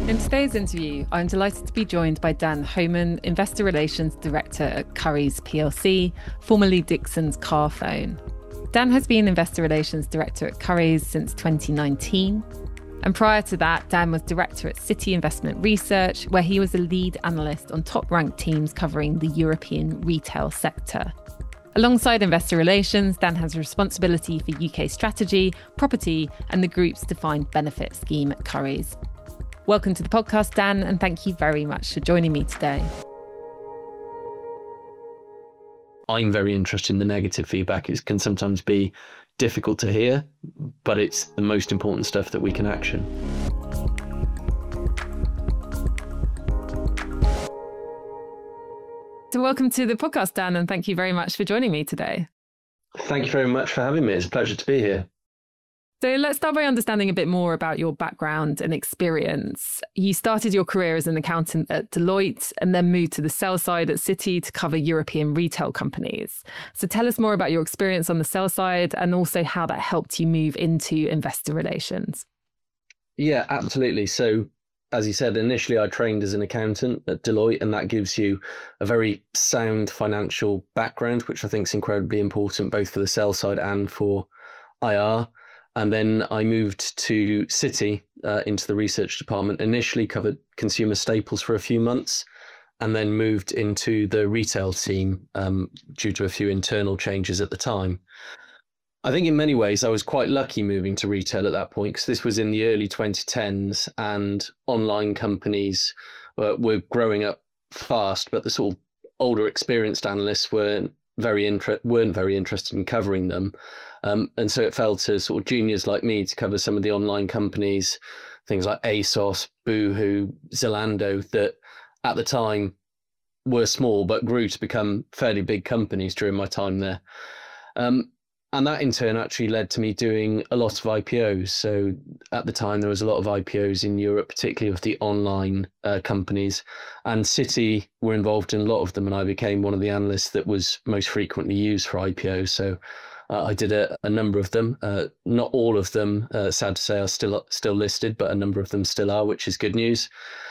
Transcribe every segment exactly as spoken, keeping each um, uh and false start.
In today's interview, I'm delighted to be joined by Dan Homan, Investor Relations Director at Currys P L C, formerly Dixons Carphone. Dan has been Investor Relations Director at Currys since twenty nineteen. And prior to that, Dan was Director at Citi Investment Research, where he was a lead analyst on top-ranked teams covering the European retail sector. Alongside investor relations, Dan has responsibility for U K strategy, property, and the group's defined benefit scheme at Currys. Welcome to the podcast, Dan, and thank you very much for joining me today. I'm very interested in the negative feedback. It can sometimes be difficult to hear, but it's the most important stuff that we can action. So welcome to the podcast, Dan, and thank you very much for joining me today. Thank you very much for having me. It's a pleasure to be here. So let's start by understanding a bit more about your background and experience. You started your career as an accountant at Deloitte and then moved to the sell side at Citi to cover European retail companies. So tell us more about your experience on the sell side and also how that helped you move into investor relations. Yeah, absolutely. So as you said, initially I trained as an accountant at Deloitte, and that gives you a very sound financial background, which I think is incredibly important both for the sell side and for I R. And then I moved to Citi uh, into the research department, initially covered consumer staples for a few months, and then moved into the retail team um, due to a few internal changes at the time. I think in many ways I was quite lucky moving to retail at that point, because this was in the early twenty tens and online companies uh, were growing up fast, but the sort of older experienced analysts weren't very inter- weren't very interested in covering them. Um, and so it fell to sort of juniors like me to cover some of the online companies, things like ASOS, Boohoo, Zalando, that at the time were small but grew to become fairly big companies during my time there. Um, and that in turn actually led to me doing a lot of I P Os. So at the time there was a lot of I P Os in Europe, particularly of the online uh, companies, and Citi were involved in a lot of them, and I became one of the analysts that was most frequently used for I P Os. So Uh, I did a, a number of them. Uh, not all of them, uh, sad to say, are still still listed, but a number of them still are, which is good news.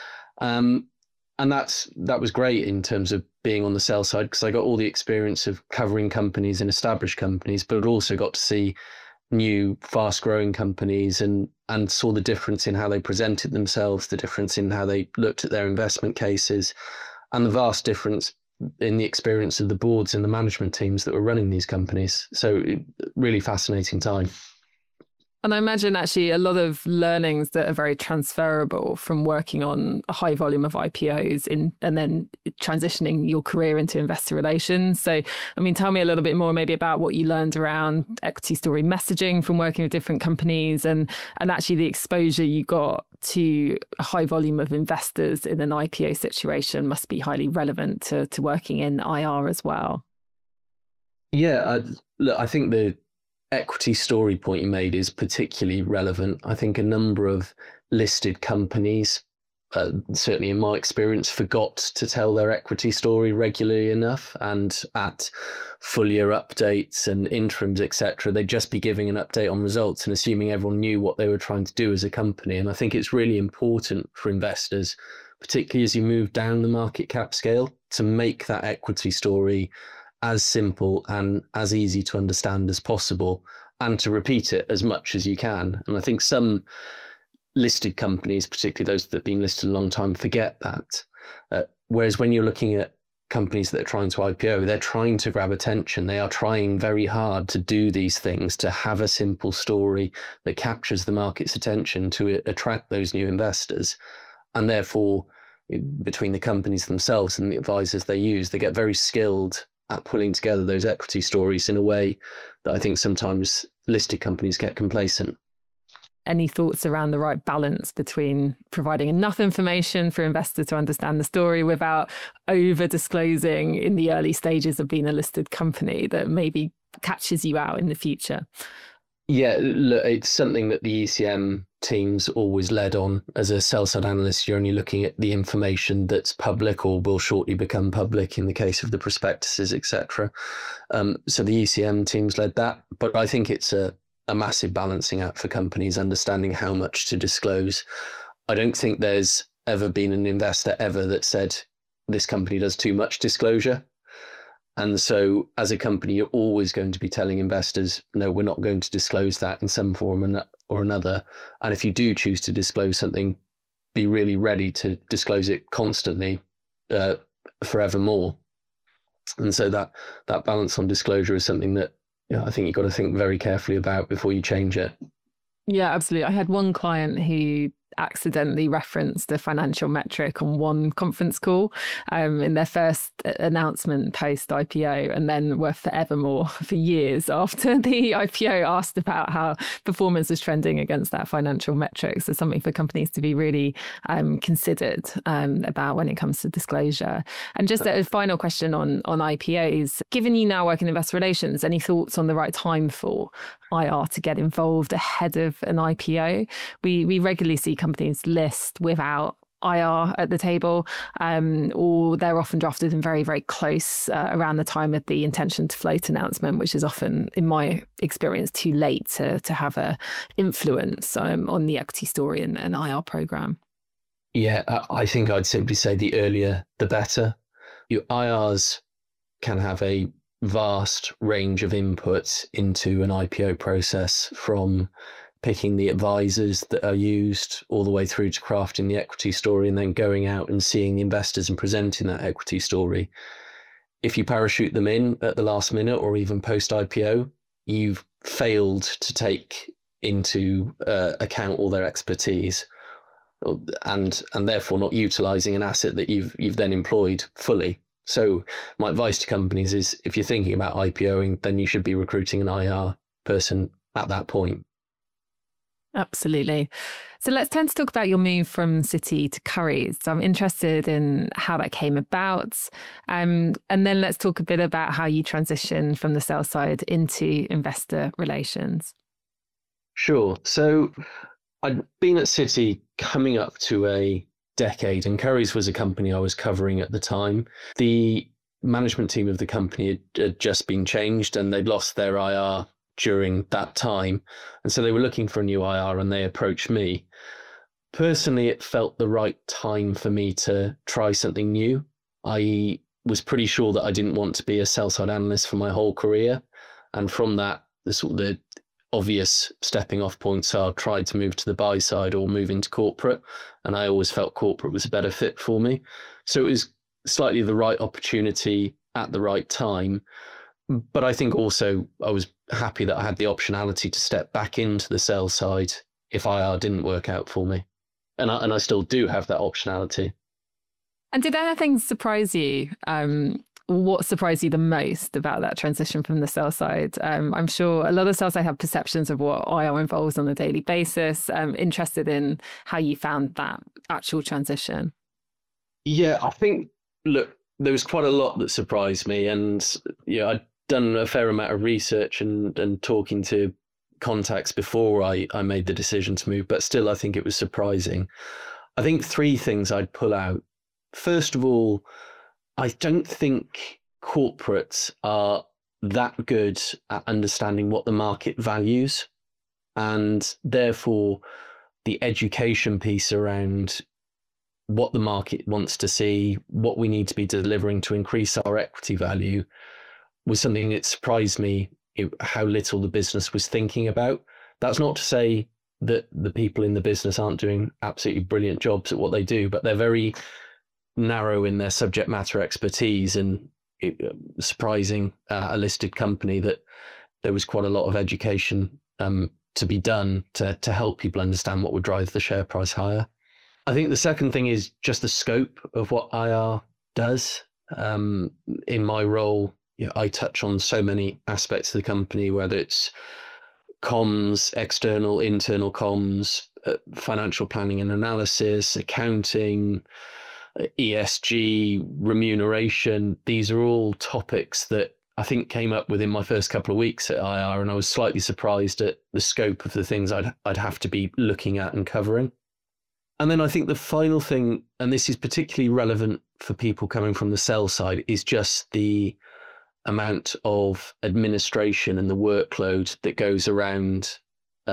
Um, and that's that was great in terms of being on the sell side, because I got all the experience of covering companies and established companies, but also got to see new, fast-growing companies and and saw the difference in how they presented themselves, the difference in how they looked at their investment cases, and the vast difference in the experience of the boards and the management teams that were running these companies. So really fascinating time. And I imagine actually a lot of learnings that are very transferable from working on a high volume of I P Os in, and then transitioning your career into investor relations. So, I mean, tell me a little bit more maybe about what you learned around equity story messaging from working with different companies, and, and actually the exposure you got to a high volume of investors in an I P O situation must be highly relevant to, to working in I R as well. Yeah, I, look, I think the equity story point you made is particularly relevant. I think a number of listed companies, uh, certainly in my experience, forgot to tell their equity story regularly enough, and at full year updates and interims, et cetera, they'd just be giving an update on results and assuming everyone knew what they were trying to do as a company. And I think it's really important for investors, particularly as you move down the market cap scale, to make that equity story as simple and as easy to understand as possible, and to repeat it as much as you can. And I think some listed companies, particularly those that have been listed a long time, forget that. Uh, whereas when you're looking at companies that are trying to I P O, they're trying to grab attention. They are trying very hard to do these things, to have a simple story that captures the market's attention to attract those new investors. And therefore, between the companies themselves and the advisors they use, they get very skilled at pulling together those equity stories in a way that I think sometimes listed companies get complacent. Any thoughts around the right balance between providing enough information for investors to understand the story without over disclosing in the early stages of being a listed company that maybe catches you out in the future? Yeah, look, it's something that the E C M teams always led on. As a sell-side analyst, you're only looking at the information that's public or will shortly become public in the case of the prospectuses, et cetera. Um, so the E C M teams led that. But I think it's a, a massive balancing act for companies understanding how much to disclose. I don't think there's ever been an investor ever that said this company does too much disclosure. And so as a company, you're always going to be telling investors, no, we're not going to disclose that in some form or another. And if you do choose to disclose something, be really ready to disclose it constantly, uh, forevermore. And so that that balance on disclosure is something that, you know, I think you've got to think very carefully about before you change it. Yeah, absolutely. I had one client who accidentally referenced a financial metric on one conference call um, in their first announcement post I P O, and then were forevermore for years after the I P O asked about how performance was trending against that financial metric. So something for companies to be really um, considered um, about when it comes to disclosure. And just a final question on, on I P Os. Given you now work in investor relations, any thoughts on the right time for I R to get involved ahead of an I P O? We we regularly see companies list without I R at the table, um, or they're often drafted in very, very close uh, around the time of the intention to float announcement, which is often, in my experience, too late to to have a influence um, on the equity story and an I R program. Yeah, I think I'd simply say the earlier, the better. Your I Rs can have a vast range of inputs into an I P O process, from picking the advisors that are used all the way through to crafting the equity story and then going out and seeing the investors and presenting that equity story. If you parachute them in at the last minute or even post I P O, you've failed to take into uh, account all their expertise, and and therefore not utilizing an asset that you've you've then employed fully. So my advice to companies is, if you're thinking about IPOing, then you should be recruiting an I R person at that point. Absolutely. So let's turn to talk about your move from Citi to Currys. So I'm interested in how that came about. Um, and then let's talk a bit about how you transitioned from the sell side into investor relations. Sure. So I'd been at Citi coming up to a decade, and Currys was a company I was covering at the time. The management team of the company had, had just been changed, and they'd lost their I R during that time. And so they were looking for a new I R, and they approached me. Personally, it felt the right time for me to try something new. I was pretty sure that I didn't want to be a sell-side analyst for my whole career. And from that, the sort of the obvious stepping off points are try to move to the buy side or move into corporate. And I always felt corporate was a better fit for me. So it was slightly the right opportunity at the right time. But I think also I was happy that I had the optionality to step back into the sell side if I R didn't work out for me. And I, and I still do have that optionality. And did anything surprise you? Um, what surprised you the most about that transition from the sell side? Um, I'm sure a lot of sell side have perceptions of what I R involves on a daily basis. I'm interested in how you found that actual transition. Yeah, I think, look, there was quite a lot that surprised me. And yeah, I'd done a fair amount of research and, and talking to contacts before I, I made the decision to move, but still, I think it was surprising. I think three things I'd pull out. First of all, I don't think corporates are that good at understanding what the market values, and therefore the education piece around what the market wants to see, what we need to be delivering to increase our equity value, was something that surprised me, it, how little the business was thinking about. That's not to say that the people in the business aren't doing absolutely brilliant jobs at what they do, but they're very narrow in their subject matter expertise, and it, uh, surprising uh, a listed company that there was quite a lot of education um, to be done to, to help people understand what would drive the share price higher. I think the second thing is just the scope of what I R does. Um, in my role, you know, I touch on so many aspects of the company, whether it's comms, external, internal comms, uh, financial planning and analysis, accounting, E S G, remuneration. These are all topics that I think came up within my first couple of weeks at I R, and I was slightly surprised at the scope of the things I'd I'd have to be looking at and covering. And then I think the final thing, and this is particularly relevant for people coming from the sell side, is just the amount of administration and the workload that goes around uh,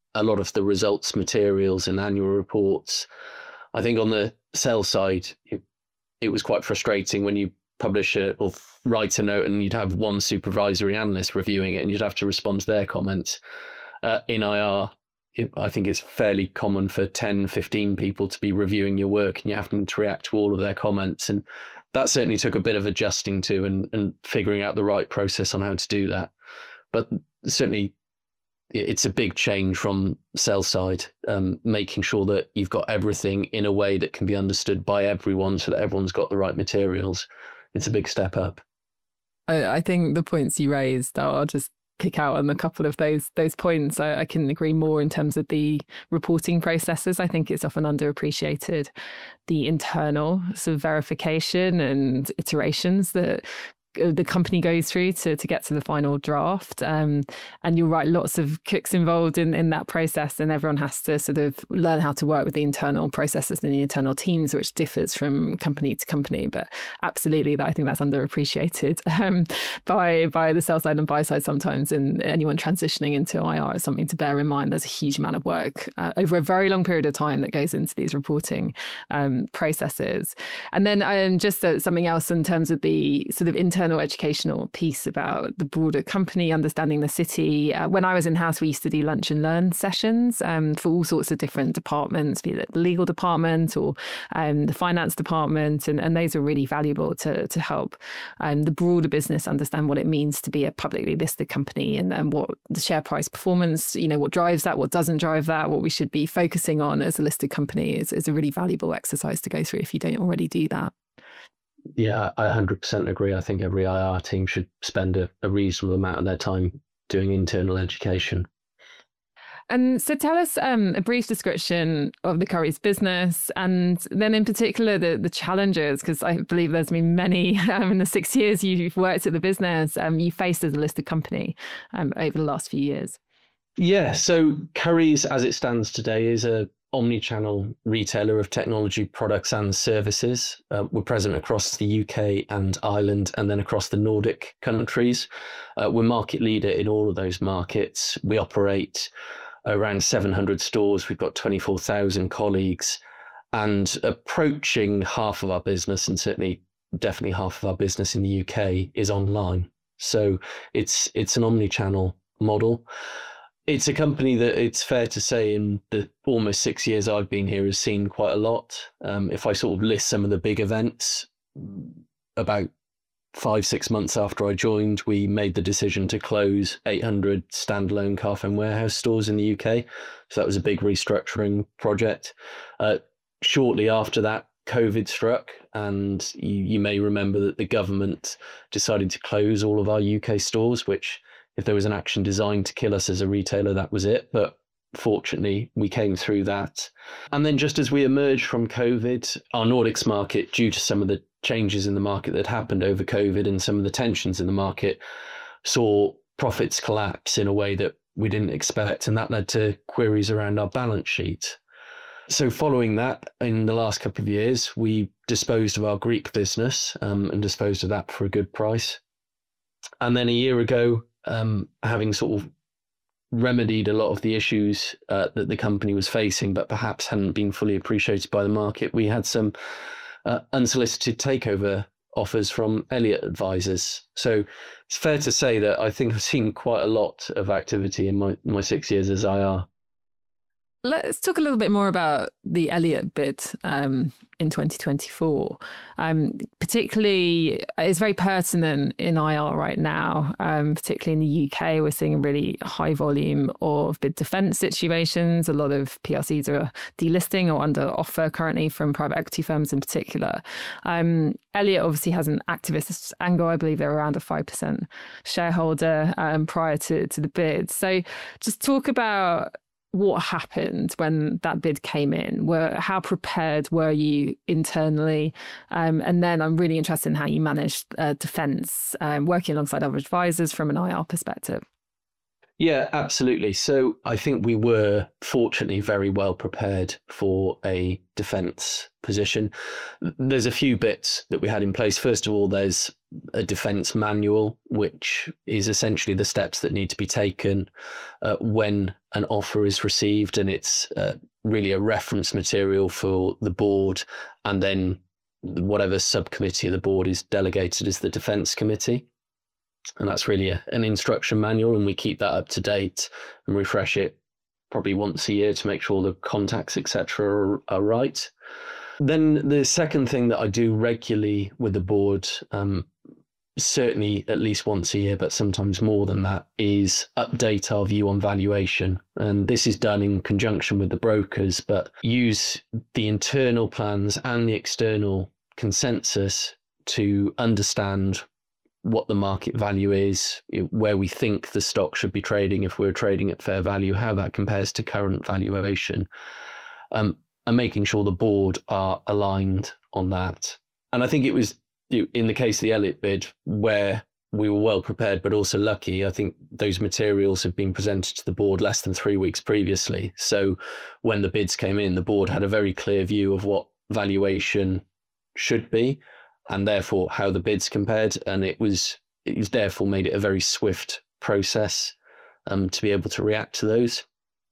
a lot of the results materials and annual reports. I think on the sell side, it, it was quite frustrating when you publish a, or write a note and you'd have one supervisory analyst reviewing it and you'd have to respond to their comments. Uh, in I R, it, I think it's fairly common for ten, fifteen people to be reviewing your work and you're having to react to all of their comments. And that certainly took a bit of adjusting to and, and figuring out the right process on how to do that. But certainly it's a big change from sell side, um, making sure that you've got everything in a way that can be understood by everyone so that everyone's got the right materials. It's a big step up. I, I think the points you raised, I'll just kick out on a couple of those those points. I, I can agree more in terms of the reporting processes. I think it's often underappreciated, the internal sort of verification and iterations that the company goes through to to get to the final draft. Um, and you're right, lots of cooks involved in, in that process, and everyone has to sort of learn how to work with the internal processes and the internal teams, which differs from company to company. But absolutely, I think that's underappreciated um, by by the sell side and buy side sometimes. And anyone transitioning into I R is something to bear in mind. There's a huge amount of work uh, over a very long period of time that goes into these reporting um, processes. And then um, just uh, something else in terms of the sort of internal internal educational piece about the broader company, understanding the city. Uh, when I was in-house, we used to do lunch and learn sessions um, for all sorts of different departments, be it the legal department or um, the finance department. And, and those are really valuable to, to help um, the broader business understand what it means to be a publicly listed company and, and what the share price performance, you know, what drives that, what doesn't drive that, what we should be focusing on as a listed company is, is a really valuable exercise to go through if you don't already do that. Yeah, I one hundred percent agree. I think every I R team should spend a, a reasonable amount of their time doing internal education. And so tell us um, a brief description of the Currys business, and then in particular the, the challenges, because I believe there's been many um, in the six years you've worked at the business, um, you faced as a listed company um, over the last few years. Yeah, so Currys, as it stands today, is a omni-channel retailer of technology products and services. Uh, we're present across the U K and Ireland and then across the Nordic countries. Uh, we're market leader in all of those markets. We operate around seven hundred stores. We've got twenty-four thousand colleagues, and approaching half of our business, and certainly definitely half of our business in the U K, is online. So it's it's an omni-channel model. It's a company that it's fair to say in the almost six years I've been here has seen quite a lot. Um, if I sort of list some of the big events, about five, six months after I joined, we made the decision to close eight hundred standalone Carphone Warehouse stores in the U K. So that was a big restructuring project. Uh, shortly after that, COVID struck, and you, you may remember that the government decided to close all of our U K stores, which, if there was an action designed to kill us as a retailer, that was it. But fortunately, we came through that. And then just as we emerged from COVID, our Nordics market, due to some of the changes in the market that happened over COVID and some of the tensions in the market, saw profits collapse in a way that we didn't expect. And that led to queries around our balance sheet. So following that, in the last couple of years, we disposed of our Greek business um, and disposed of that for a good price. And then a year ago, um, having sort of remedied a lot of the issues uh, that the company was facing, but perhaps hadn't been fully appreciated by the market, we had some uh, unsolicited takeover offers from Elliott Advisors. So it's fair to say that I think I've seen quite a lot of activity in my, my six years as I R. Let's talk a little bit more about the Elliott bid um, in twenty twenty-four. Um, particularly, it's very pertinent in I R right now, um, particularly in the U K. We're seeing a really high volume of bid defence situations. A lot of P L Cs are delisting or under offer currently from private equity firms in particular. Um, Elliott obviously has an activist angle. I believe they're around a five percent shareholder um, prior to, to the bid. So just talk about what happened when that bid came in. Were, how prepared were you internally? Um, and then I'm really interested in how you managed uh, defence, um, working alongside other advisors from an I R perspective. Yeah, absolutely. So I think we were fortunately very well prepared for a defence position. There's a few bits that we had in place. First of all, there's a defence manual, which is essentially the steps that need to be taken uh, when an offer is received, and it's uh, really a reference material for the board, and then whatever subcommittee of the board is delegated is the defence committee. And that's really a, an instruction manual, and we keep that up to date and refresh it probably once a year to make sure the contacts, et cetera, are, are right. Then the second thing that I do regularly with the board, um, certainly at least once a year, but sometimes more than that, is update our view on valuation. And this is done in conjunction with the brokers, but use the internal plans and the external consensus to understand what the market value is, where we think the stock should be trading if we're trading at fair value, how that compares to current valuation, um, and making sure the board are aligned on that. And I think it was in the case of the Elliott bid where we were well prepared, but also lucky. I think those materials had been presented to the board less than three weeks previously. So when the bids came in, the board had a very clear view of what valuation should be, and therefore how the bids compared. And it was, it was therefore made it a very swift process um, to be able to react to those.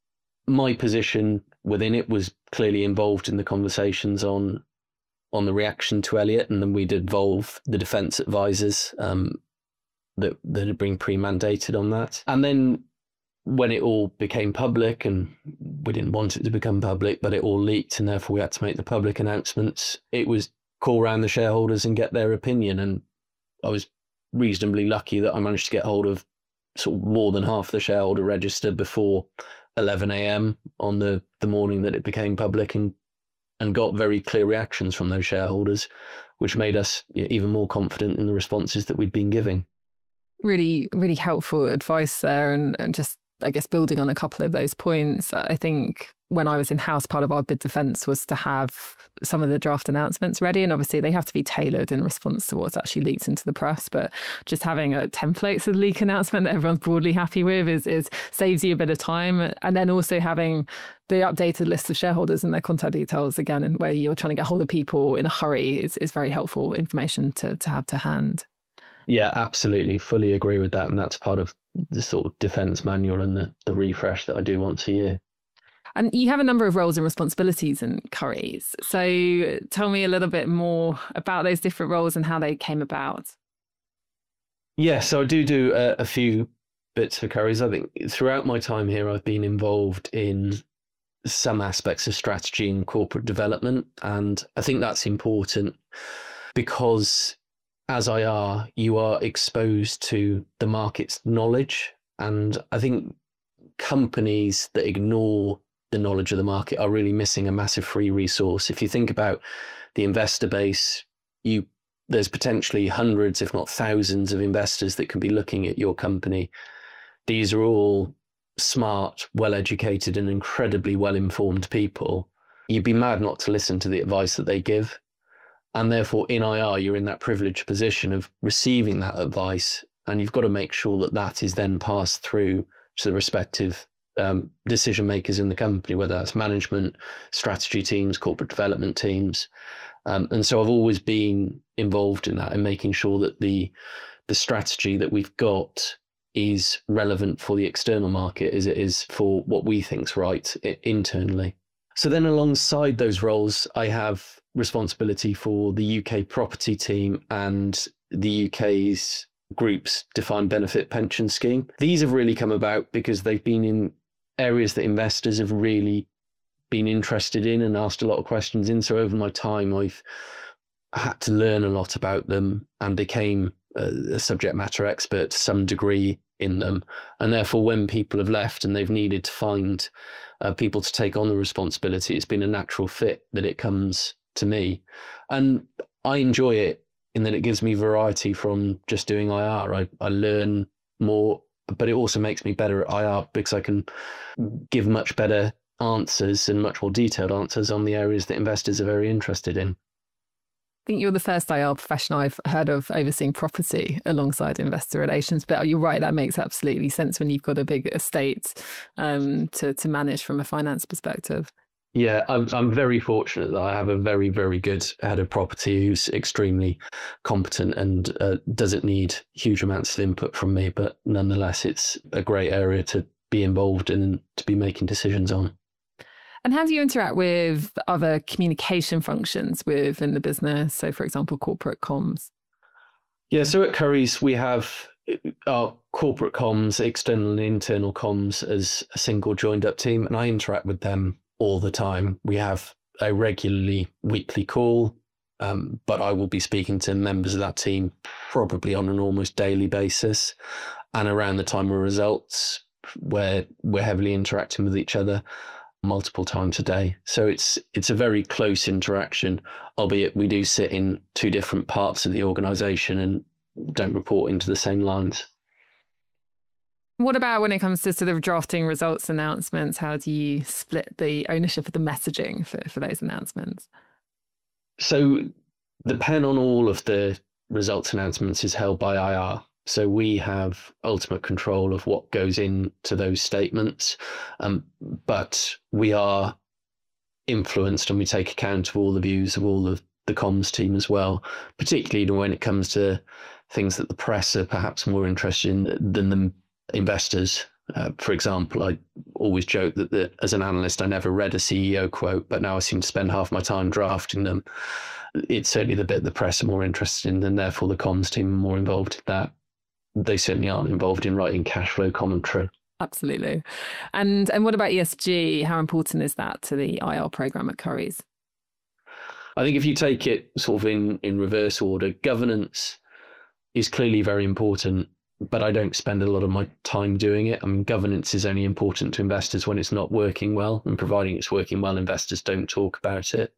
My position within it was clearly involved in the conversations on on the reaction to Elliott, and then we'd involve the defence advisors um, that, that had been pre-mandated on that. And then when it all became public, and we didn't want it to become public, but it all leaked, and therefore we had to make the public announcements, it was call round the shareholders and get their opinion. And I was reasonably lucky that I managed to get hold of sort of more than half the shareholder register before eleven a m on the, the morning that it became public, and and got very clear reactions from those shareholders, which made us even more confident in the responses that we'd been giving. Really, really helpful advice there. And, and just, I guess, building on a couple of those points, I think when I was in-house, part of our bid defence was to have some of the draft announcements ready. And obviously they have to be tailored in response to what's actually leaked into the press. But just having a template of the leak announcement that everyone's broadly happy with is, is saves you a bit of time. And then also having the updated list of shareholders and their contact details again, and where you're trying to get hold of people in a hurry is, is very helpful information to, to have to hand. Yeah, absolutely. Fully agree with that. And that's part of the sort of defence manual and the, the refresh that I do once a year. And you have a number of roles and responsibilities in Currys. So tell me a little bit more about those different roles and how they came about. Yeah, so I do do a, a few bits for Currys. I think throughout my time here, I've been involved in some aspects of strategy and corporate development. And I think that's important because as I R, you are exposed to the market's knowledge. And I think companies that ignore the knowledge of the market are really missing a massive free resource. If you think about the investor base, you there's potentially hundreds, if not thousands, of investors that can be looking at your company. These are all smart, well-educated, and incredibly well-informed people. You'd be mad not to listen to the advice that they give. And therefore, in I R, you're in that privileged position of receiving that advice, and you've got to make sure that that is then passed through to the respective um, decision makers in the company, whether that's management, strategy teams, corporate development teams. Um, and so I've always been involved in that and making sure that the the strategy that we've got is relevant for the external market as it is for what we think's right internally. So then alongside those roles, I have responsibility for the U K property team and the U K's group's defined benefit pension scheme. These have really come about because they've been in areas that investors have really been interested in and asked a lot of questions in. So over my time, I've had to learn a lot about them and became a, a subject matter expert to some degree in them. And therefore, when people have left and they've needed to find uh, people to take on the responsibility, it's been a natural fit that it comes to me. And I enjoy it in that it gives me variety from just doing I R. I, I learn more, but it also makes me better at I R because I can give much better answers and much more detailed answers on the areas that investors are very interested in. I think you're the first I R professional I've heard of overseeing property alongside investor relations, but you're right, that makes absolutely sense when you've got a big estate um, to, to manage from a finance perspective. Yeah, I'm I'm very fortunate that I have a very, very good head of property who's extremely competent and uh, doesn't need huge amounts of input from me, but nonetheless, it's a great area to be involved in, to be making decisions on. And how do you interact with other communication functions within the business? So, for example, corporate comms. Yeah, so at Currys, we have our corporate comms, external and internal comms as a single joined up team, and I interact with them all the time. We have a regularly weekly call, um, but I will be speaking to members of that team probably on an almost daily basis. And around the time of results, where we're heavily interacting with each other multiple times a day. So it's it's a very close interaction, albeit we do sit in two different parts of the organisation and don't report into the same lines. What about when it comes to sort of drafting results announcements? How do you split the ownership of the messaging for, for those announcements? So the pen on all of the results announcements is held by I R. So we have ultimate control of what goes into those statements, um, but we are influenced and we take account of all the views of all of the comms team as well, particularly when it comes to things that the press are perhaps more interested in than the investors. Uh, for example, I always joke that the, as an analyst, I never read a C E O quote, but now I seem to spend half my time drafting them. It's certainly the bit the press are more interested in, and therefore the comms team are more involved in that. They certainly aren't involved in writing cash flow commentary. Absolutely. And and what about E S G? How important is that to the I R program at Currys? I think if you take it sort of in, in reverse order, governance is clearly very important, but I don't spend a lot of my time doing it. I mean, governance is only important to investors when it's not working well, and providing it's working well, investors don't talk about it.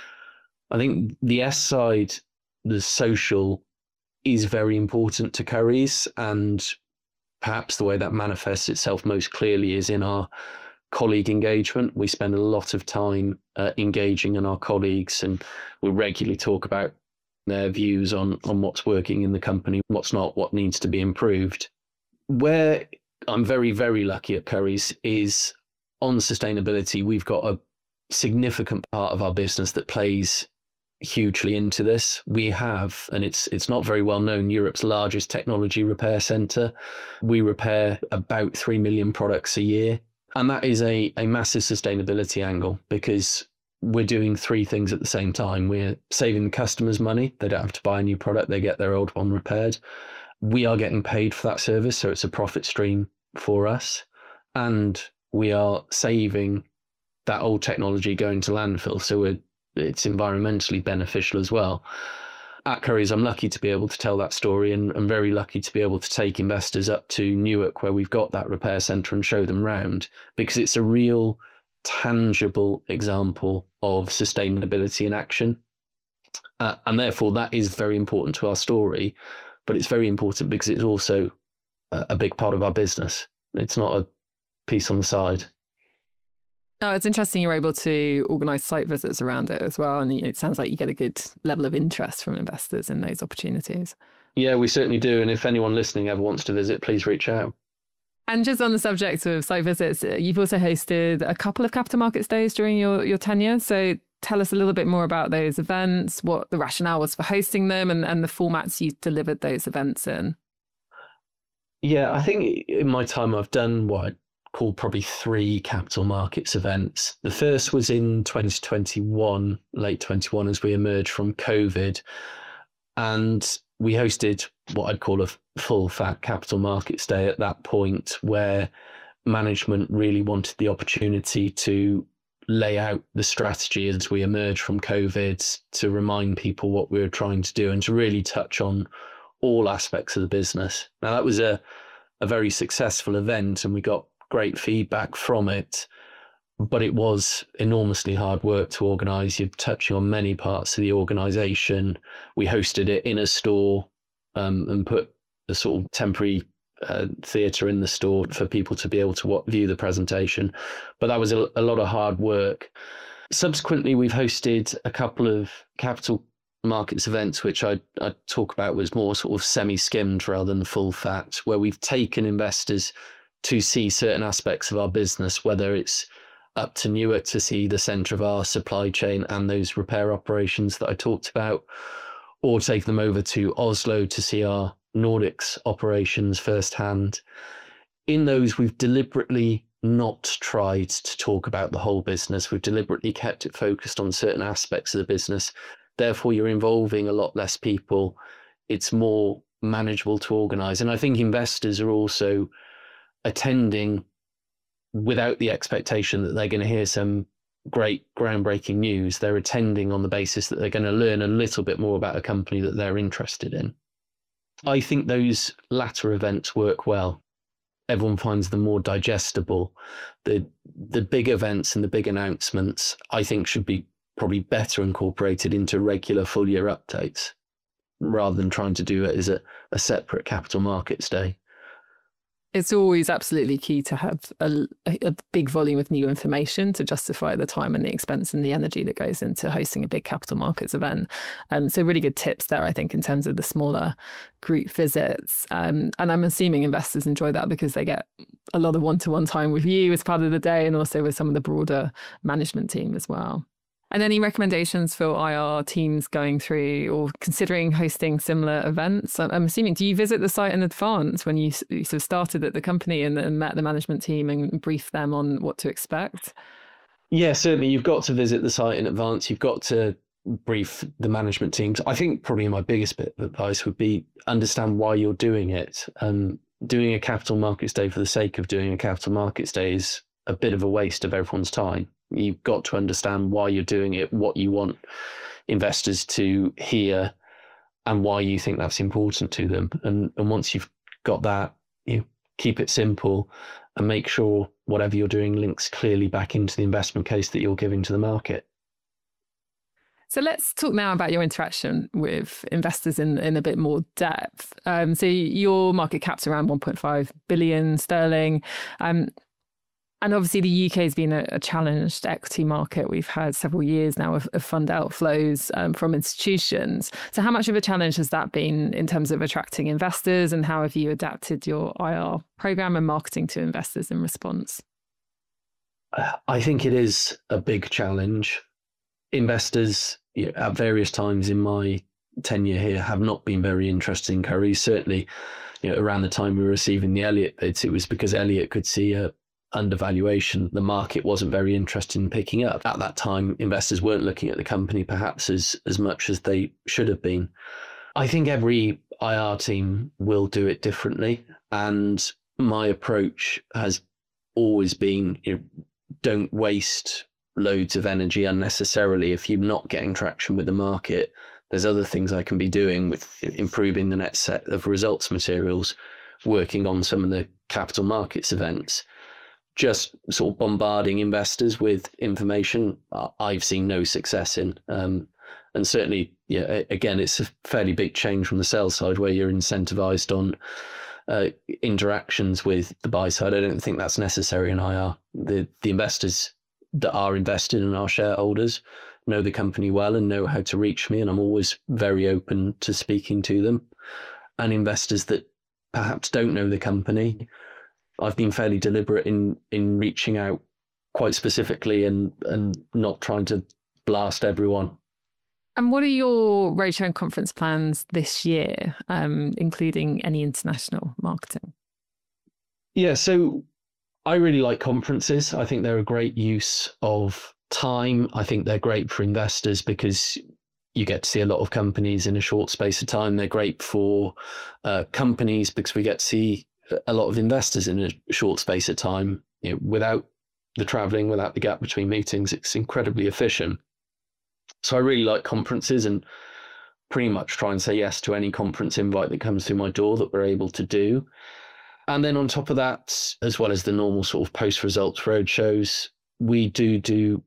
I think the S side, the social, is very important to Currys, and perhaps the way that manifests itself most clearly is in our colleague engagement. We spend a lot of time uh, engaging in our colleagues, and we regularly talk about their views on, on what's working in the company, what's not, what needs to be improved. Where I'm very, very lucky at Currys is on sustainability. We've got a significant part of our business that plays hugely into this. We have, and it's it's not very well known, Europe's largest technology repair centre. We repair about three million products a year. And that is a, a massive sustainability angle, because we're doing three things at the same time. We're saving the customers money. They don't have to buy a new product. They get their old one repaired. We are getting paid for that service, so it's a profit stream for us. And we are saving that old technology going to landfill. So we're it's environmentally beneficial as well. At Currys, I'm lucky to be able to tell that story, and I'm very lucky to be able to take investors up to Newark, where we've got that repair centre, and show them round, because it's a real tangible example of sustainability in action. Uh, and therefore, that is very important to our story, but it's very important because it's also a, a big part of our business. It's not a piece on the side. Oh, it's interesting you're able to organise site visits around it as well. And it sounds like you get a good level of interest from investors in those opportunities. Yeah, we certainly do. And if anyone listening ever wants to visit, please reach out. And just on the subject of site visits, you've also hosted a couple of capital markets days during your, your tenure. So tell us a little bit more about those events, what the rationale was for hosting them, and, and the formats you delivered those events in. Yeah, I think in my time I've done what I'd call probably three capital markets events. The first was in twenty twenty-one, late twenty-one, as we emerged from COVID. And we hosted what I'd call a full fat capital markets day at that point, where management really wanted the opportunity to lay out the strategy as we emerge from COVID, to remind people what we were trying to do, and to really touch on all aspects of the business. Now, that was a, a very successful event, and we got great feedback from it, but it was enormously hard work to organise. You're touching on many parts of the organisation. We hosted it in a store um, and put a sort of temporary uh, theatre in the store for people to be able to w- view the presentation. But that was a, a lot of hard work. Subsequently, we've hosted a couple of capital markets events, which I I talk about was more sort of semi-skimmed rather than full fat, where we've taken investors to see certain aspects of our business, whether it's up to Newark to see the centre of our supply chain and those repair operations that I talked about, or take them over to Oslo to see our Nordics operations firsthand. in those, we've deliberately not tried to talk about the whole business. We've deliberately kept it focused on certain aspects of the business. Therefore, you're involving a lot less people. It's more manageable to organize. And I think investors are also attending without the expectation that they're going to hear some great groundbreaking news. They're attending on the basis that they're going to learn a little bit more about a company that they're interested in. I think those latter events work well. Everyone finds them more digestible. The the big events and the big announcements, I think, should be probably better incorporated into regular full year updates rather than trying to do it as a, a separate capital markets day. It's always absolutely key to have a, a big volume of new information to justify the time and the expense and the energy that goes into hosting a big capital markets event. Um, so really good tips there, I think, in terms of the smaller group visits. Um, and I'm assuming investors enjoy that because they get a lot of one-to-one time with you as part of the day and also with some of the broader management team as well. And any recommendations for I R teams going through or considering hosting similar events? I'm assuming, do you visit the site in advance when you, you sort of started at the company and, and met the management team and briefed them on what to expect? Yeah, certainly. You've got to visit the site in advance. You've got to brief the management teams. I think probably my biggest bit of advice would be understand why you're doing it. Um, doing a capital markets day for the sake of doing a capital markets day is a bit of a waste of everyone's time. You've got to understand why you're doing it, what you want investors to hear, and why you think that's important to them. And and once you've got that, you keep it simple and make sure whatever you're doing links clearly back into the investment case that you're giving to the market. So let's talk now about your interaction with investors in, in a bit more depth. Um, so your market cap's around one point five billion sterling. Um, And obviously the U K has been a, a challenged equity market. We've had several years now of, of fund outflows um, from institutions. So how much of a challenge has that been in terms of attracting investors, and how have you adapted your I R program and marketing to investors in response? I think it is a big challenge. Investors, you know, at various times in my tenure here have not been very interested in Currys. Certainly, you know, around the time we were receiving the Elliott bids, it was because Elliott could see a undervaluation. The market wasn't very interested in picking up. At that time, investors weren't looking at the company perhaps as, as much as they should have been. I think every I R team will do it differently. And my approach has always been, you know, don't waste loads of energy unnecessarily. If you're not getting traction with the market, there's other things I can be doing with improving the next set of results materials, working on some of the capital markets events. Just sort of bombarding investors with information, I've seen no success in. Um, and certainly, yeah, again, it's a fairly big change from the sell side where you're incentivized on uh, interactions with the buy side. I don't think that's necessary in I R. The, the investors that are invested in our shareholders know the company well and know how to reach me. And I'm always very open to speaking to them. And investors that perhaps don't know the company, I've been fairly deliberate in in reaching out quite specifically and and not trying to blast everyone. And what are your roadshow and conference plans this year, um, including any international marketing? Yeah, so I really like conferences. I think they're a great use of time. I think they're great for investors because you get to see a lot of companies in a short space of time. They're great for uh, companies because we get to see a lot of investors in a short space of time. You know, without the traveling, without the gap between meetings, it's incredibly efficient. So I really like conferences and pretty much try and say yes to any conference invite that comes through my door that we're able to do. And then on top of that, as well as the normal sort of post-results roadshows, we do do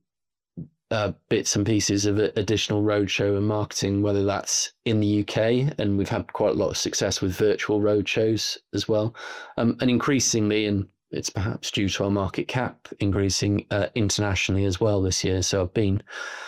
uh, bits and pieces of additional roadshow and marketing, whether that's in the U K, and we've had quite a lot of success with virtual roadshows as well. Um, and increasingly, and it's perhaps due to our market cap increasing uh, internationally as well this year. So I've been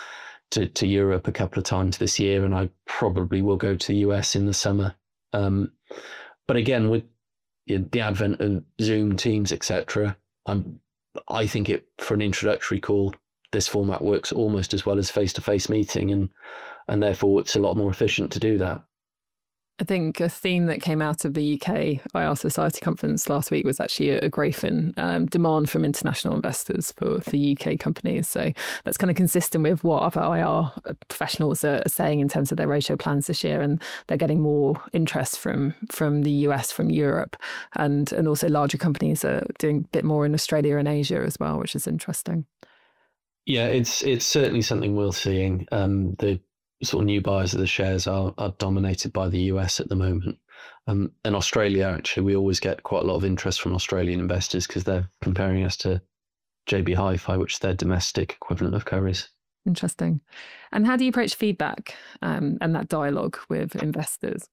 to, to Europe a couple of times this year, and I probably will go to the U S in the summer. Um, but again, with you know, the advent of Zoom, Teams, et cetera, I'm, I think it for an introductory call, this format works almost as well as face-to-face meeting, and and therefore it's a lot more efficient to do that. I think a theme that came out of the U K I R Society conference last week was actually a growth in um, demand from international investors for, for U K companies. So that's kind of consistent with what other I R professionals are saying in terms of their roadshow plans this year. And they're getting more interest from from the U S, from Europe, and, and also larger companies are doing a bit more in Australia and Asia as well, which is interesting. Yeah, it's it's certainly something we're seeing. Um, the sort of new buyers of the shares are are dominated by the U S at the moment. Um, and Australia, actually, we always get quite a lot of interest from Australian investors because they're comparing us to J B Hi-Fi, which is their domestic equivalent of Currys. Interesting. And how do you approach feedback um, and that dialogue with investors?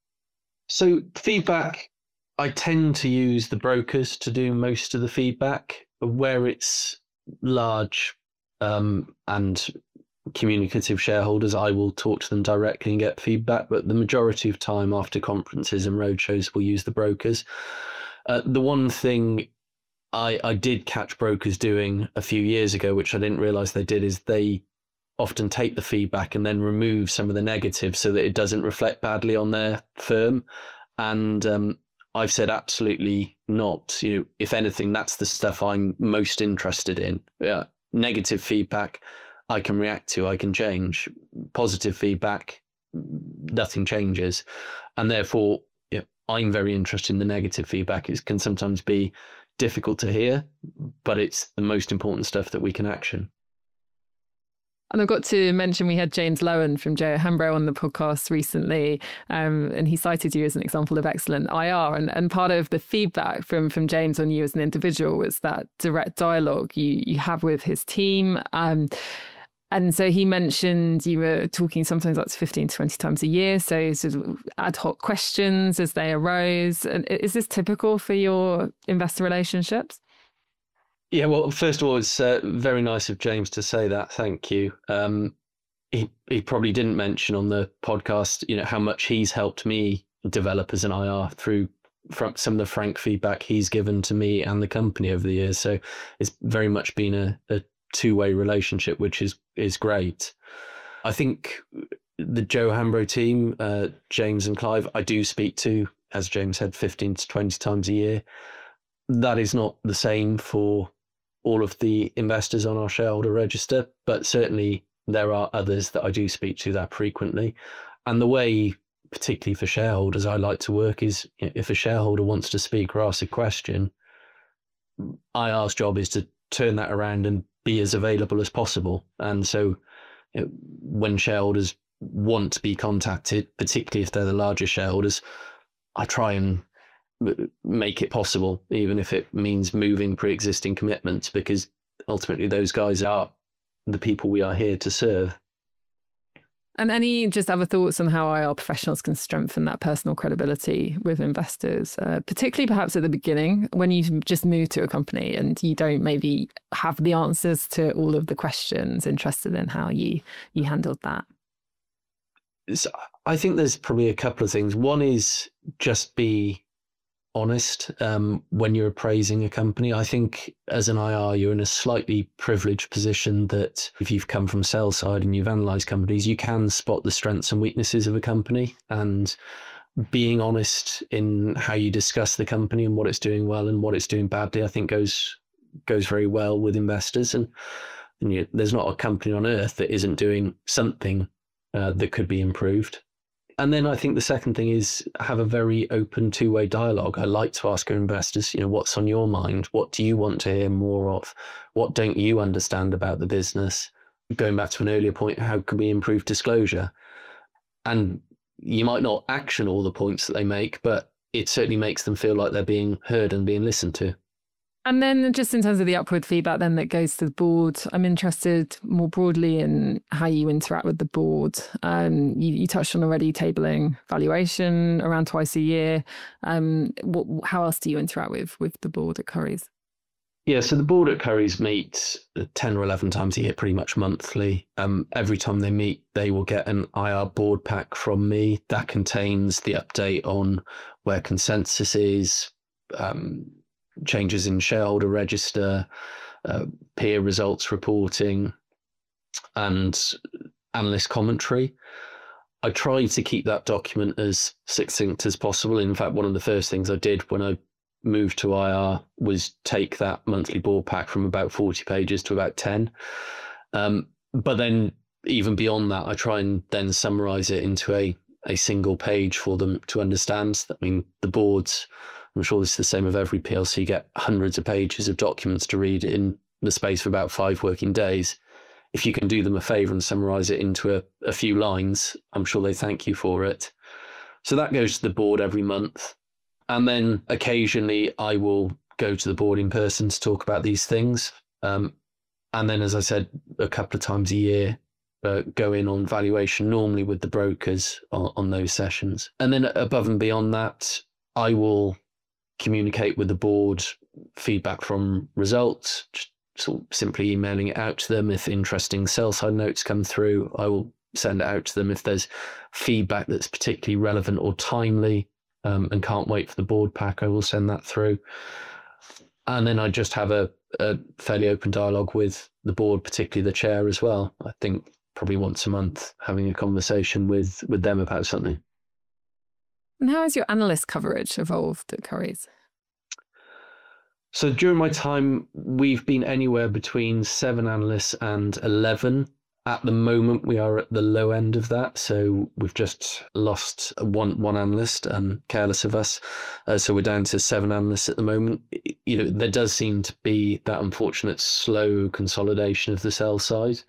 So feedback, I tend to use the brokers to do most of the feedback. Where it's large um, and communicative shareholders, I will talk to them directly and get feedback. But the majority of time after conferences and roadshows, we'll use the brokers. Uh, the one thing I, I did catch brokers doing a few years ago, which I didn't realize they did, is they often take the feedback and then remove some of the negatives so that it doesn't reflect badly on their firm. And um, I've said absolutely not. You know, if anything, that's the stuff I'm most interested in. Yeah, negative feedback, I can react to, I can change. Positive feedback, nothing changes. And therefore, yeah, I'm very interested in the negative feedback. It can sometimes be difficult to hear, but it's the most important stuff that we can action. And I've got to mention we had James Lowen from Joe Hambro on the podcast recently, um, and he cited you as an example of excellent I R. And, and part of the feedback from, from James on you as an individual was that direct dialogue you, you have with his team. Um, and so he mentioned you were talking sometimes up to fifteen to twenty times a year, so sort of ad hoc questions as they arose. And is this typical for your investor relationships? Yeah, well, first of all, it's uh, very nice of James to say that. Thank you. Um, he he probably didn't mention on the podcast, you know, how much he's helped me develop as an I R through from some of the frank feedback he's given to me and the company over the years. So it's very much been a, a two-way relationship, which is is great. I think the Joe Hambro team, uh, James and Clive, I do speak to, as James said, fifteen to twenty times a year. That is not the same for all of the investors on our shareholder register, but certainly there are others that I do speak to that frequently. And the way, particularly for shareholders, I like to work is, you know, if a shareholder wants to speak or ask a question, I R's job is to turn that around and be as available as possible. And so, you know, when shareholders want to be contacted, particularly if they're the largest shareholders, I try and make it possible, even if it means moving pre-existing commitments, because ultimately those guys are the people we are here to serve. And any just other thoughts on how I R professionals can strengthen that personal credibility with investors, uh, particularly perhaps at the beginning when you just move to a company and you don't maybe have the answers to all of the questions, interested in how you you handled that? So I think there's probably a couple of things. One is just be honest um, when you're appraising a company. I think as an I R, you're in a slightly privileged position that if you've come from sell side and you've analysed companies, you can spot the strengths and weaknesses of a company. And being honest in how you discuss the company and what it's doing well and what it's doing badly, I think goes goes very well with investors. And, and you, there's not a company on earth that isn't doing something uh, that could be improved. And then I think the second thing is have a very open two-way dialogue. I like to ask our investors, you know, what's on your mind? What do you want to hear more of? What don't you understand about the business? Going back to an earlier point, how can we improve disclosure? And you might not action all the points that they make, but it certainly makes them feel like they're being heard and being listened to. And then just in terms of the upward feedback then that goes to the board, I'm interested more broadly in how you interact with the board. Um, you, you touched on already tabling valuation around twice a year. Um, what, how else do you interact with, with the board at Currys? Yeah, so the board at Currys meet ten or eleven times a year, pretty much monthly. Um, every time they meet, they will get an I R board pack from me that contains the update on where consensus is, um, changes in shareholder register, uh, peer results reporting, and analyst commentary. I tried to keep that document as succinct as possible. In fact, one of the first things I did when I moved to I R was take that monthly board pack from about forty pages to about ten. Um, but then even beyond that, I try and then summarize it into a, a single page for them to understand. I mean, the boards, I'm sure this is the same of every P L C, get hundreds of pages of documents to read in the space of about five working days. If you can do them a favour and summarise it into a, a few lines, I'm sure they thank you for it. So that goes to the board every month. And then occasionally I will go to the board in person to talk about these things. Um, and then, as I said, a couple of times a year, uh, go in on valuation, normally with the brokers on, on those sessions. And then above and beyond that, I will communicate with the board feedback from results, just sort of simply emailing it out to them. If interesting sell-side notes come through, I will send it out to them. If there's feedback that's particularly relevant or timely um, and can't wait for the board pack, I will send that through. And then I just have a, a fairly open dialogue with the board, particularly the chair as well. I think probably once a month, having a conversation with, with them about something. And how has your analyst coverage evolved at Currys? So during my time, we've been anywhere between seven analysts and eleven. At the moment, we are at the low end of that. So we've just lost one one analyst, and careless of us. Uh, so we're down to seven analysts at the moment. You know, there does seem to be that unfortunate slow consolidation of the sell side,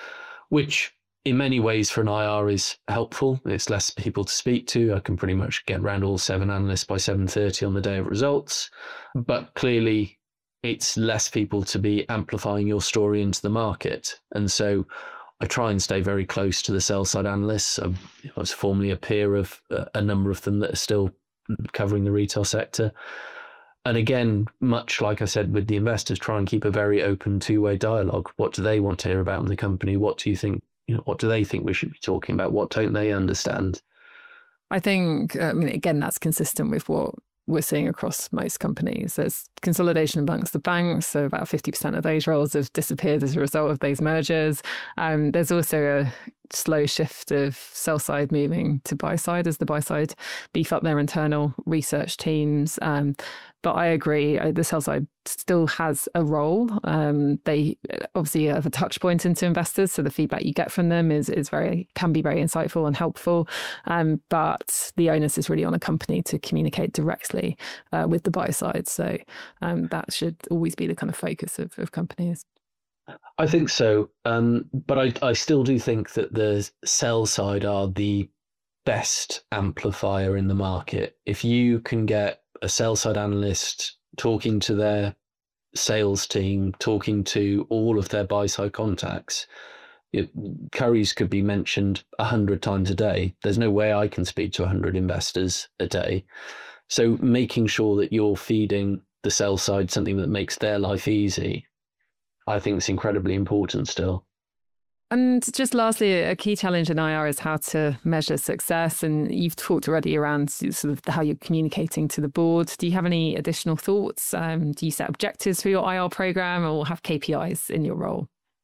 which in many ways for an I R is helpful. It's less people to speak to. I can pretty much get around all seven analysts by seven thirty on the day of results. But clearly, it's less people to be amplifying your story into the market. And so I try and stay very close to the sell side analysts. I was formerly a peer of a number of them that are still covering the retail sector. And again, much like I said with the investors, try and keep a very open two-way dialogue. What do they want to hear about in the company? What do you think, you know, what do they think we should be talking about? What don't they understand? I think, I mean, again, that's consistent with what we're seeing across most companies. There's consolidation amongst the banks, so about fifty percent of those roles have disappeared as a result of those mergers. Um, there's also a slow shift of sell side moving to buy side as the buy side beef up their internal research teams. Um, but I agree, the sell side still has a role. Um, they obviously have a touch point into investors, so the feedback you get from them is is very can be very insightful and helpful. Um, but the onus is really on a company to communicate directly uh, with the buy side. So um, that should always be the kind of focus of, of companies. I think so. Um, but I, I still do think that the sell side are the best amplifier in the market. If you can get a sell side analyst talking to their sales team, talking to all of their buy side contacts, it, Currys could be mentioned a hundred times a day. There's no way I can speak to a hundred investors a day. So making sure that you're feeding the sell side something that makes their life easy, I think it's incredibly important still. And just lastly, a key challenge in I R is how to measure success. And you've talked already around sort of how you're communicating to the board. Do you have any additional thoughts? Um, do you set objectives for your I R program or have K P Is in your role?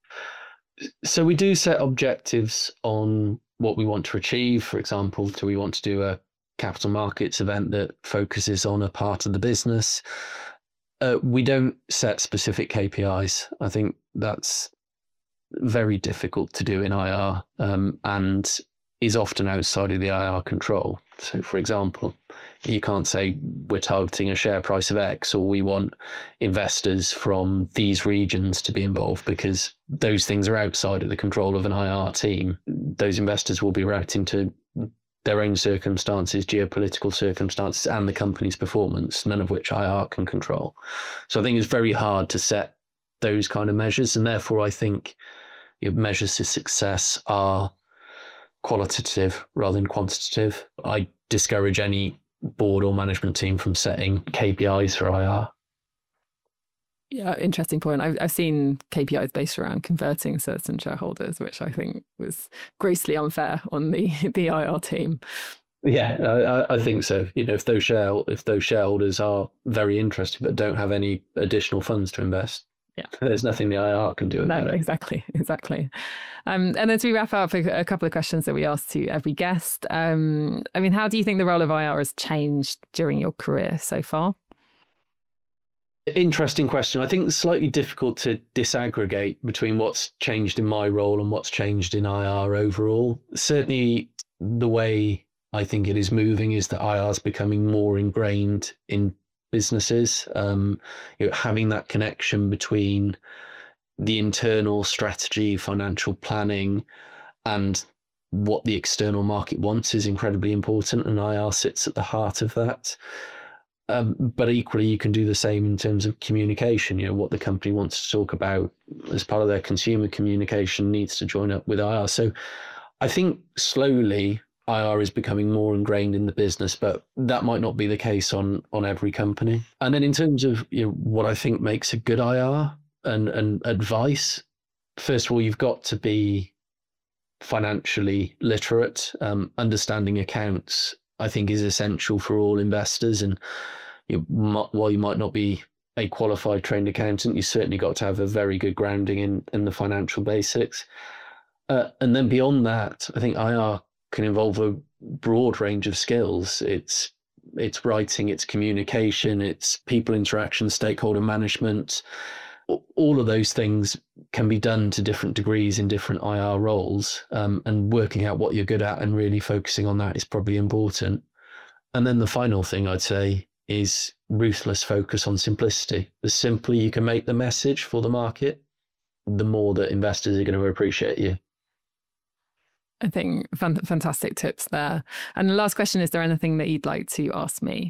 So we do set objectives on what we want to achieve. For example, do we want to do a capital markets event that focuses on a part of the business? Uh, we don't set specific K P Is. I think that's very difficult to do in I R um, and is often outside of the I R control. So, for example, you can't say we're targeting a share price of X or we want investors from these regions to be involved, because those things are outside of the control of an I R team. Those investors will be reacting to their own circumstances, geopolitical circumstances, and the company's performance, none of which I R can control. So I think it's very hard to set those kind of measures, and therefore I think your measures of success are qualitative rather than quantitative. I discourage any board or management team from setting K P Is for I R. Yeah, interesting point. I've, I've seen K P Is based around converting certain shareholders, which I think was grossly unfair on the, the I R team. Yeah, I, I think so. You know, if those share if those shareholders are very interested but don't have any additional funds to invest, Yeah. There's nothing the I R can do about no, it. Exactly, exactly. Um, and then to wrap up, a, a couple of questions that we ask to every guest. Um, I mean, how do you think the role of I R has changed during your career so far? Interesting question. I think it's slightly difficult to disaggregate between what's changed in my role and what's changed in I R overall. Certainly, the way I think it is moving is that I R is becoming more ingrained in businesses. Um, you know, having that connection between the internal strategy, financial planning, and what the external market wants is incredibly important, and I R sits at the heart of that. Um, but equally, you can do the same in terms of communication. You know, what the company wants to talk about as part of their consumer communication needs to join up with I R. So I think slowly I R is becoming more ingrained in the business, but that might not be the case on on every company. And then in terms of, you know, what I think makes a good I R and, and advice, first of all, you've got to be financially literate. Um, understanding accounts, I think, is essential for all investors. And you know, while you might not be a qualified trained accountant, you certainly got to have a very good grounding in, in the financial basics. Uh, and then beyond that, I think I R can involve a broad range of skills. It's it's writing, it's communication, it's people interaction, stakeholder management. All of those things can be done to different degrees in different I R roles, um, and working out what you're good at and really focusing on that is probably important. And then the final thing I'd say is ruthless focus on simplicity. The simpler you can make the message for the market, the more that investors are going to appreciate you. I think fantastic tips there. And the last question, is there anything that you'd like to ask me?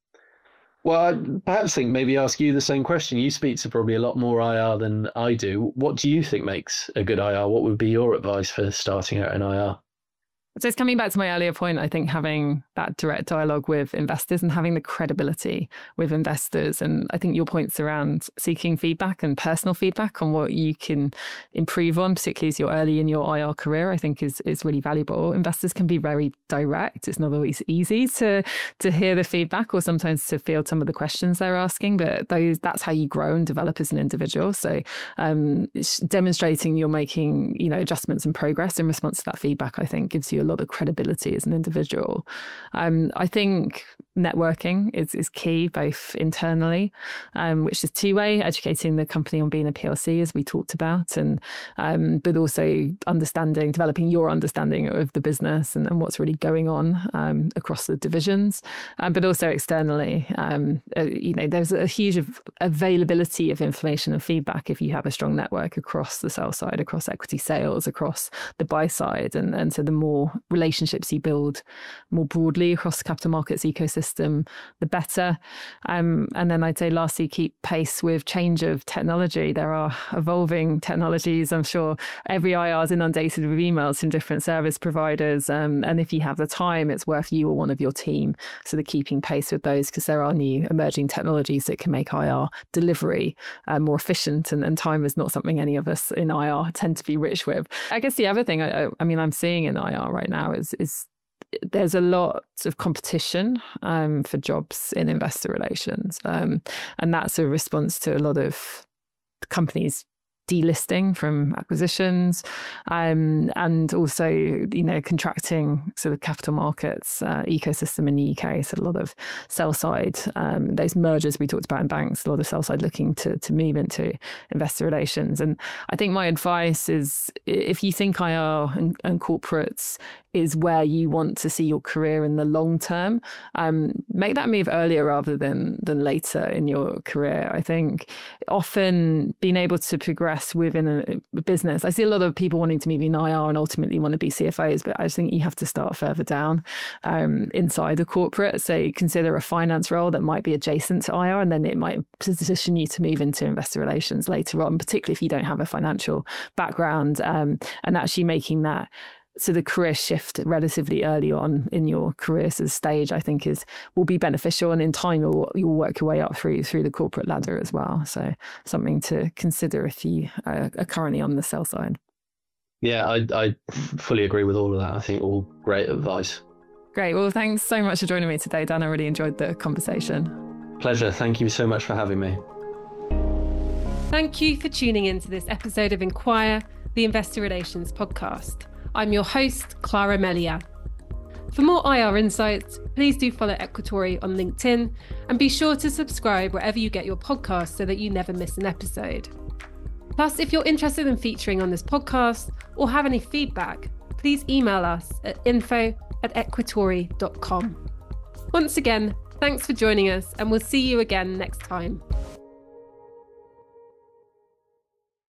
Well, I'd perhaps think maybe ask you the same question. You speak to probably a lot more I R than I do. What do you think makes a good I R? What would be your advice for starting out in I R? So it's coming back to my earlier point. I think having that direct dialogue with investors and having the credibility with investors. And I think your points around seeking feedback and personal feedback on what you can improve on, particularly as you're early in your I R career, I think is is really valuable. Investors can be very direct. It's not always easy to to hear the feedback or sometimes to field some of the questions they're asking, but those that's how you grow and develop as an individual. So um, demonstrating you're making, you know, adjustments and progress in response to that feedback, I think gives you a lot of credibility as an individual. Um, I think networking is, is key, both internally, um, which is two-way, educating the company on being a P L C, as we talked about, and um, but also understanding, developing your understanding of the business and, and what's really going on um, across the divisions, um, but also externally. Um, uh, you know, there's a huge av- availability of information and feedback if you have a strong network across the sell side, across equity sales, across the buy side, and, and so the more relationships you build more broadly across the capital markets ecosystem, the better. Um, and then I'd say lastly, keep pace with change of technology. There are evolving technologies. I'm sure every I R is inundated with emails from different service providers. Um, and if you have the time, it's worth you or one of your team sort of keeping pace with those, because there are new emerging technologies that can make I R delivery uh, more efficient. And, and time is not something any of us in I R tend to be rich with. I guess the other thing, I, I mean, I'm seeing in I R right now is is there's a lot of competition um, for jobs in investor relations, um, and that's a response to a lot of companies delisting from acquisitions, um, and also, you know, contracting sort of capital markets uh, ecosystem in the U K. So a lot of sell side, um, those mergers we talked about in banks, a lot of sell side looking to to move into investor relations. And I think my advice is, if you think I R and, and corporates is where you want to see your career in the long term, um, make that move earlier rather than than later in your career. I think often being able to progress within a business, I see a lot of people wanting to move in I R and ultimately want to be C F Os, but I just think you have to start further down um, inside the corporate. So consider a finance role that might be adjacent to I R, and then it might position you to move into investor relations later on, particularly if you don't have a financial background, um, and actually making that so the career shift relatively early on in your career sort of stage, I think is will be beneficial, and in time you'll you'll work your way up through through the corporate ladder as well. So something to consider if you uh, are currently on the sell side. Yeah, I I fully agree with all of that. I think all great advice. Great. Well, thanks so much for joining me today, Dan. I really enjoyed the conversation. Pleasure. Thank you so much for having me. Thank you for tuning in to this episode of Inquire, the Investor Relations podcast. I'm your host, Clara Melia. For more I R insights, please do follow Equatori on LinkedIn and be sure to subscribe wherever you get your podcasts so that you never miss an episode. Plus, if you're interested in featuring on this podcast or have any feedback, please email us at info at equatori dot com. Once again, thanks for joining us and we'll see you again next time.